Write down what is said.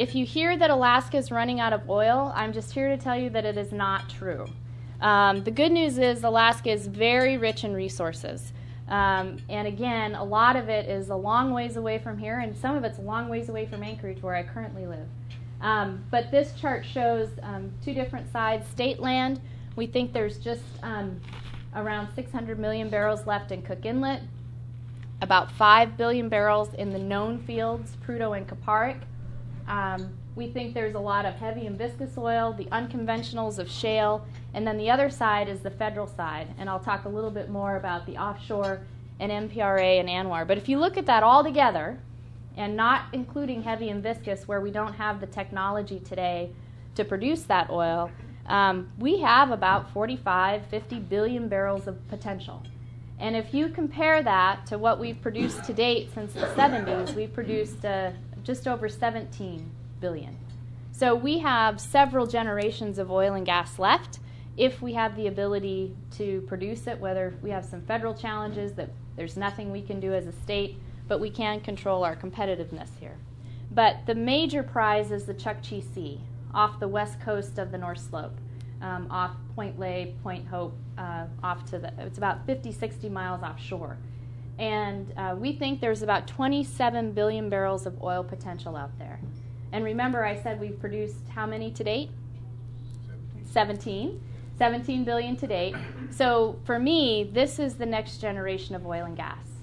if you hear that Alaska is running out of oil, I'm just here to tell you that it is not true. The good news is Alaska is very rich in resources. And again, a lot of it is a long ways away from here, and some of it's a long ways away from Anchorage, where I currently live. But this chart shows two different sides. State land, we think there's just around 600 million barrels left in Cook Inlet, about 5 billion barrels in the known fields, Prudhoe and Kuparuk. We think there's a lot of heavy and viscous oil, the unconventionals of shale, and then the other side is the federal side. And I'll talk a little bit more about the offshore and MPRA and ANWR. But if you look at that all together, and not including heavy and viscous where we don't have the technology today to produce that oil, we have about 45, 50 billion barrels of potential. And if you compare that to what we've produced to date since the 70s, we've produced just over 17 billion. So we have several generations of oil and gas left if we have the ability to produce it, whether we have some federal challenges that there's nothing we can do as a state, but we can control our competitiveness here. But the major prize is the Chukchi Sea off the west coast of the North Slope, off Point Lay, Point Hope, it's about 50, 60 miles offshore. And we think there's about 27 billion barrels of oil potential out there. And remember, I said we've produced how many to date? 17. 17 billion to date. So for me, this is the next generation of oil and gas.